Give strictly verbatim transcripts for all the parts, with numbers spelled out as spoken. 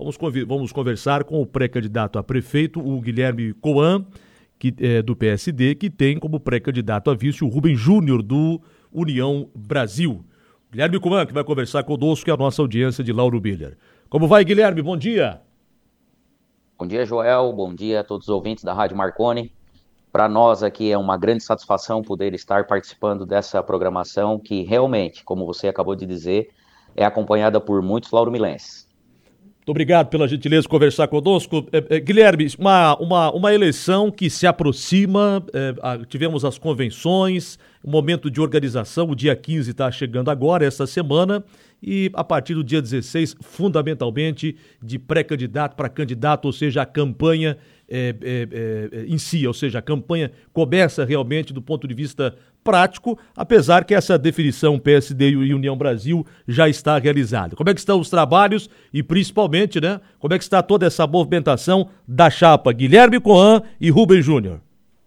Vamos, convi- vamos conversar com o pré-candidato a prefeito, o Guilherme Coan, que é do P S D, que tem como pré-candidato a vice o Rubem Júnior, do União Brasil. Guilherme Coan, que vai conversar conosco, que é a nossa audiência de Lauro Miller. Como vai, Guilherme? Bom dia. Bom dia, Joel. Bom dia a todos os ouvintes da Rádio Marconi. Para nós aqui é uma grande satisfação poder estar participando dessa programação que realmente, como você acabou de dizer, é acompanhada por muitos lauromilenses. Muito obrigado pela gentileza de conversar conosco. É, é, Guilherme, uma, uma, uma eleição que se aproxima, é, a, tivemos as convenções, o momento de organização, o dia quinze está chegando agora, esta semana, e a partir do dia dezesseis, fundamentalmente, de pré-candidato para candidato, ou seja, a campanha é, é, é, em si, ou seja, a campanha começa realmente do ponto de vista prático, apesar que essa definição P S D e União Brasil já está realizada. Como é que estão os trabalhos e, principalmente, né, como é que está toda essa movimentação da chapa Guilherme Coan e Rubem Júnior?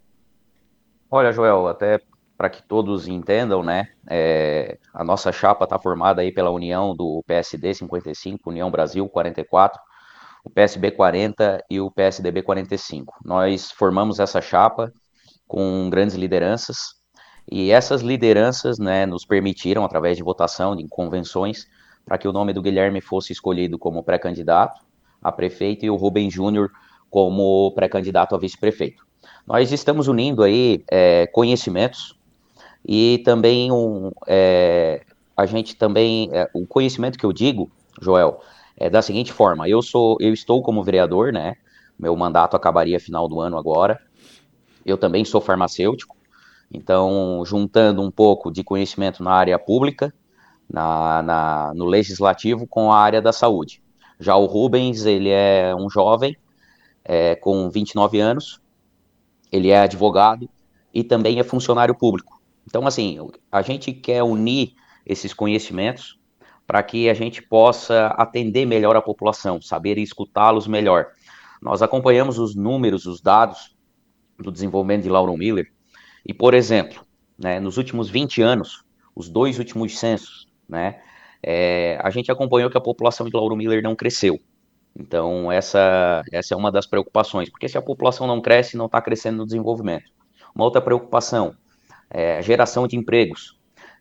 Olha, Joel, até para que todos entendam, né, é, a nossa chapa está formada aí pela união do P S D cinquenta e cinco, União Brasil quarenta e quatro, o P S B quarenta e o P S D B quarenta e cinco. Nós formamos essa chapa com grandes lideranças, e essas lideranças, né, nos permitiram, através de votação, de convenções, para que o nome do Guilherme fosse escolhido como pré-candidato a prefeito e o Rubem Júnior como pré-candidato a vice-prefeito. Nós estamos unindo aí é, conhecimentos e também um, é, a gente também, é, o conhecimento que eu digo, Joel, é da seguinte forma: eu sou, eu estou como vereador, né? Meu mandato acabaria final do ano agora. Eu também sou farmacêutico. Então, juntando um pouco de conhecimento na área pública, na, na, no legislativo, com a área da saúde. Já o Rubens, ele é um jovem, é, com vinte e nove anos, ele é advogado e também é funcionário público. Então, assim, a gente quer unir esses conhecimentos para que a gente possa atender melhor a população, saber escutá-los melhor. Nós acompanhamos os números, os dados do desenvolvimento de Lauro Miller. E, por exemplo, né, nos últimos vinte anos, os dois últimos censos, né, é, a gente acompanhou que a população de Lauro Miller não cresceu. Então, essa, essa é uma das preocupações, porque se a população não cresce, não está crescendo no desenvolvimento. Uma outra preocupação é a geração de empregos.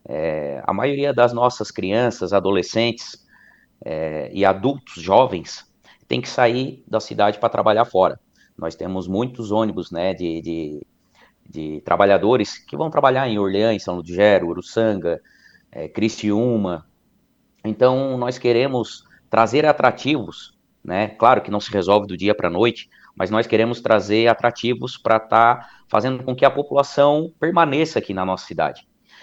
É, a maioria das nossas crianças, adolescentes é, e adultos jovens tem que sair da cidade para trabalhar fora. Nós temos muitos ônibus, né, de... de de trabalhadores que vão trabalhar em Orleans, São Lugero, Uruçanga, é, Criciúma. Então, nós queremos trazer atrativos, né? Claro que não se resolve do dia para a noite, mas nós queremos trazer atrativos para estar tá fazendo com que a população permaneça aqui na nossa cidade.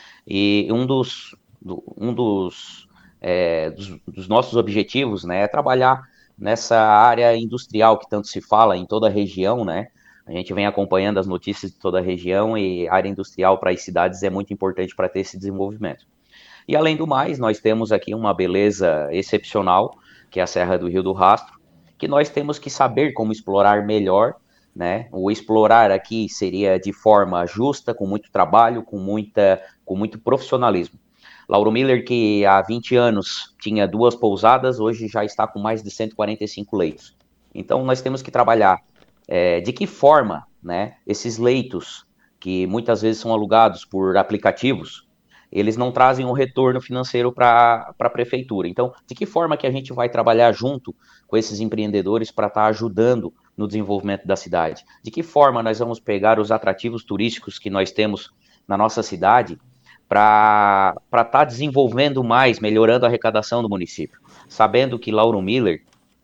E um dos, um dos, é, dos, dos nossos objetivos, né, é trabalhar nessa área industrial que tanto se fala em toda a região, né? A gente vem acompanhando as notícias de toda a região e a área industrial para as cidades é muito importante para ter esse desenvolvimento. E além do mais, nós temos aqui uma beleza excepcional, que é a Serra do Rio do Rastro, que nós temos que saber como explorar melhor, né? O explorar aqui seria de forma justa, com muito trabalho, com, muita, com muito profissionalismo. Lauro Miller, que há vinte anos tinha duas pousadas, hoje já está com mais de cento e quarenta e cinco leitos. Então nós temos que trabalhar É, de que forma, né, esses leitos, que muitas vezes são alugados por aplicativos, eles não trazem um retorno financeiro para a prefeitura. Então, de que forma que a gente vai trabalhar junto com esses empreendedores para estar tá ajudando no desenvolvimento da cidade? De que forma nós vamos pegar os atrativos turísticos que nós temos na nossa cidade para estar tá desenvolvendo mais, melhorando a arrecadação do município? Sabendo que Lauro Miller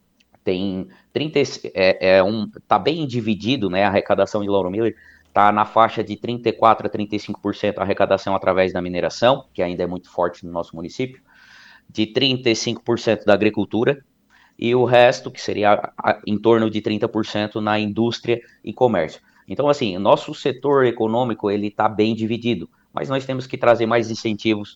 tem trinta, é, é um, tá bem dividido, né, a arrecadação de Lauro Miller está na faixa de trinta e quatro a trinta e cinco por cento a arrecadação através da mineração, que ainda é muito forte no nosso município, de trinta e cinco por cento da agricultura, e o resto, que seria a, a, em torno de trinta por cento na indústria e comércio. Então, assim, o nosso setor econômico ele está bem dividido, mas nós temos que trazer mais incentivos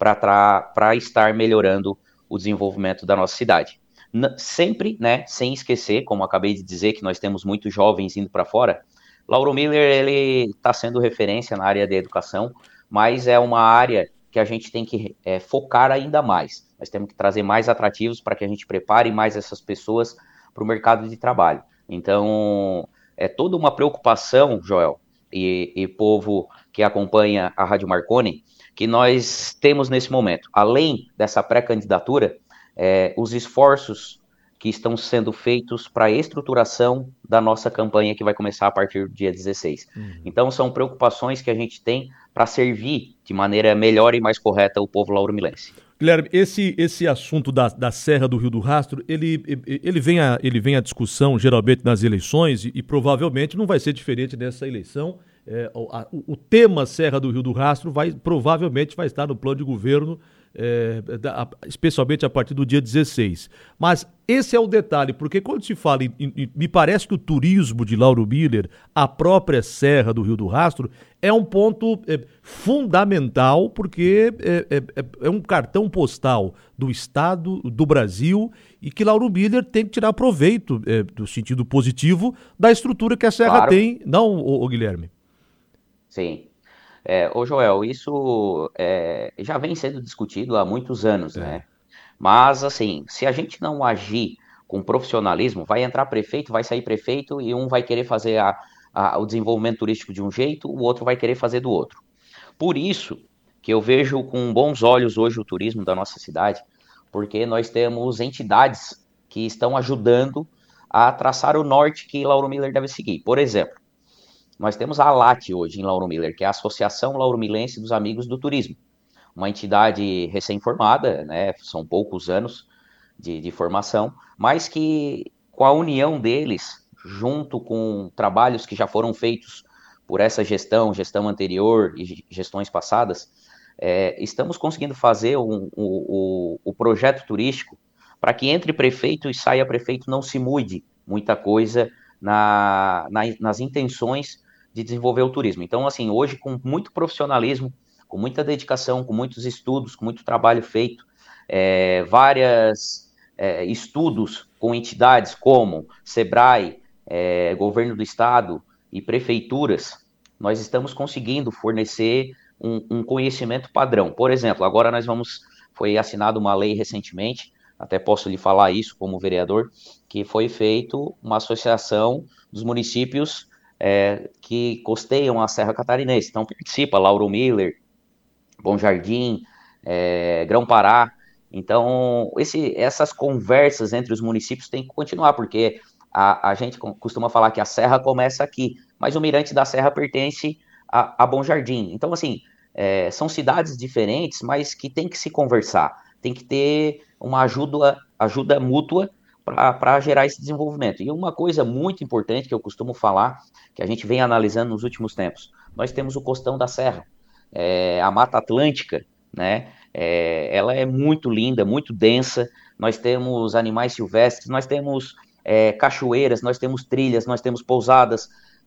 para estar melhorando o desenvolvimento da nossa cidade. Sempre, né, sem esquecer, como acabei de dizer, que nós temos muitos jovens indo para fora. Lauro Miller ele está sendo referência na área da educação, mas é uma área que a gente tem que é, focar ainda mais. Nós temos que trazer mais atrativos para que a gente prepare mais essas pessoas para o mercado de trabalho. Então, é toda uma preocupação, Joel, e, e povo que acompanha a Rádio Marconi, que nós temos nesse momento. Além dessa pré-candidatura, é, os esforços que estão sendo feitos para a estruturação da nossa campanha, que vai começar a partir do dia dezesseis. Uhum. Então, são preocupações que a gente tem para servir de maneira melhor e mais correta o povo lauromilense. Guilherme, esse, esse assunto da, da Serra do Rio do Rastro, ele, ele, vem a, ele vem à discussão geralmente nas eleições e, e provavelmente não vai ser diferente nessa eleição. É, a, o, o tema Serra do Rio do Rastro vai, provavelmente vai estar no plano de governo, é, da, especialmente a partir do dia dezesseis. Mas esse é o detalhe, porque quando se fala, em, em, me parece que o turismo de Lauro Miller, a própria Serra do Rio do Rastro, é um ponto é, fundamental, porque é, é, é um cartão postal do Estado, do Brasil, e que Lauro Miller tem que tirar proveito, é, do sentido positivo, da estrutura que a Serra claro. tem, não, ô, ô Guilherme? Sim. É, ô Joel, isso é, já vem sendo discutido há muitos anos, é. né? Mas, assim, se a gente não agir com profissionalismo, vai entrar prefeito, vai sair prefeito e um vai querer fazer a, a, o desenvolvimento turístico de um jeito, o outro vai querer fazer do outro. Por isso que eu vejo com bons olhos hoje o turismo da nossa cidade, porque nós temos entidades que estão ajudando a traçar o norte que Lauro Miller deve seguir. Por exemplo, nós temos a ALAT hoje em Lauro Miller, que é a Associação Lauromilense dos Amigos do Turismo. Uma entidade recém-formada, né, são poucos anos de, de formação, mas que com a união deles, junto com trabalhos que já foram feitos por essa gestão, gestão anterior e gestões passadas, é, estamos conseguindo fazer um, um, um, o projeto turístico para que entre prefeito e saia prefeito não se mude muita coisa na, na, nas intenções de desenvolver o turismo. Então, assim, hoje com muito profissionalismo, com muita dedicação, com muitos estudos, com muito trabalho feito, é, vários é, estudos com entidades como SEBRAE, é, Governo do Estado e prefeituras, nós estamos conseguindo fornecer um, um conhecimento padrão. Por exemplo, agora nós vamos, foi assinada uma lei recentemente, até posso lhe falar isso como vereador, que foi feito uma associação dos municípios é, que costeiam a Serra Catarinense. Então participa Lauro Miller, Bom Jardim, é, Grão-Pará. Então esse, essas conversas entre os municípios têm que continuar, porque a, a gente costuma falar que a Serra começa aqui, mas o Mirante da Serra pertence a, a Bom Jardim. Então assim, é, são cidades diferentes, mas que tem que se conversar, tem que ter uma ajuda, ajuda mútua para gerar esse desenvolvimento. E uma coisa muito importante que eu costumo falar, que a gente vem analisando nos últimos tempos, nós temos o Costão da Serra, é, a Mata Atlântica, né? É, ela é muito linda, muito densa, nós temos animais silvestres, nós temos é, cachoeiras, nós temos trilhas, nós temos pousadas,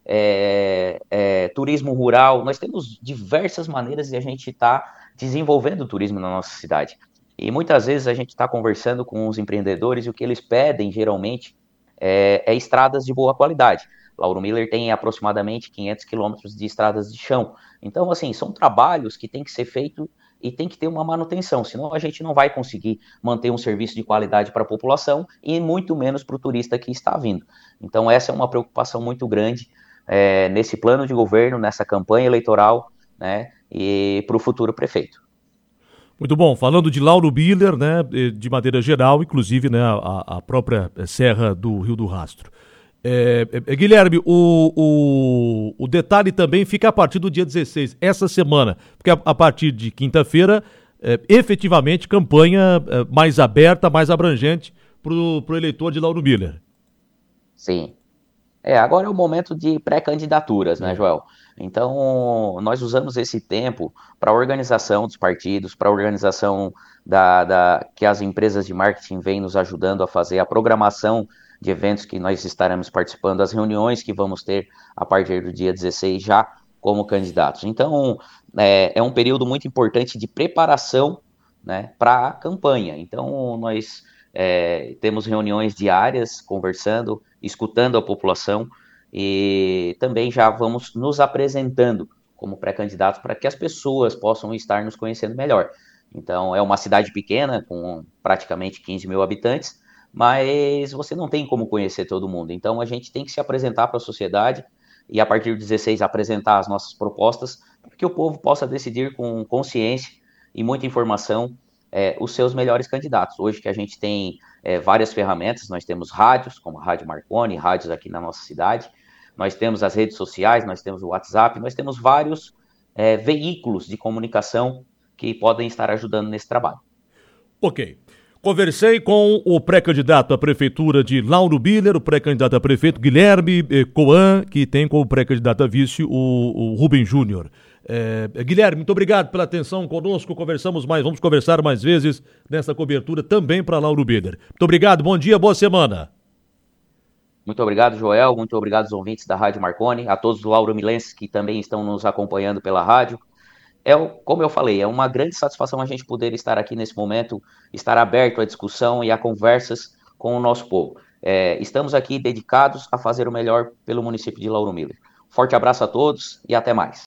é, é, turismo rural, nós temos diversas maneiras de a gente estar tá desenvolvendo o turismo na nossa cidade. E muitas vezes a gente está conversando com os empreendedores e o que eles pedem, geralmente, é, é estradas de boa qualidade. Lauro Miller tem aproximadamente quinhentos quilômetros de estradas de chão. Então, assim, são trabalhos que tem que ser feito e tem que ter uma manutenção, senão a gente não vai conseguir manter um serviço de qualidade para a população e muito menos para o turista que está vindo. Então, essa é uma preocupação muito grande é, nesse plano de governo, nessa campanha eleitoral, né, e para o futuro prefeito. Muito bom, falando de Lauro Miller, né, de maneira geral, inclusive, né, a, a própria Serra do Rio do Rastro. É, é, Guilherme, o, o, o detalhe também fica a partir do dia dezesseis, essa semana, porque a, a partir de quinta-feira, é, efetivamente, campanha é, mais aberta, mais abrangente para o eleitor de Lauro Miller. Sim. É, agora é o momento de pré-candidaturas, né, Joel? Então, nós usamos esse tempo para a organização dos partidos, para a organização da, da, que as empresas de marketing vêm nos ajudando a fazer, a programação de eventos que nós estaremos participando, as reuniões que vamos ter a partir do dia dezesseis já como candidatos. Então, é, é um período muito importante de preparação, né, para a campanha. Então, nós é, temos reuniões diárias, conversando, escutando a população, e também já vamos nos apresentando como pré-candidatos para que as pessoas possam estar nos conhecendo melhor. Então, é uma cidade pequena, com praticamente quinze mil habitantes, mas você não tem como conhecer todo mundo. Então, a gente tem que se apresentar para a sociedade e, a partir de dezesseis, apresentar as nossas propostas, para que o povo possa decidir com consciência e muita informação é, os seus melhores candidatos. Hoje que a gente tem é, várias ferramentas, nós temos rádios, como a Rádio Marconi, rádios aqui na nossa cidade, nós temos as redes sociais, nós temos o WhatsApp, nós temos vários é, veículos de comunicação que podem estar ajudando nesse trabalho. Ok. Conversei com o pré-candidato à prefeitura de Lauro Miller, o pré-candidato a prefeito Guilherme eh, Coan, que tem como pré-candidato a vice o, o Rubem Júnior. É, Guilherme, muito obrigado pela atenção conosco. Conversamos mais, vamos conversar mais vezes nessa cobertura também para Lauro Miller. Muito obrigado, bom dia, boa semana. Muito obrigado, Joel. Muito obrigado aos ouvintes da Rádio Marconi, a todos os lauromilenses que também estão nos acompanhando pela rádio. É, como eu falei, é uma grande satisfação a gente poder estar aqui nesse momento, estar aberto à discussão e a conversas com o nosso povo. É, estamos aqui dedicados a fazer o melhor pelo município de Lauro Miller. Forte abraço a todos e até mais.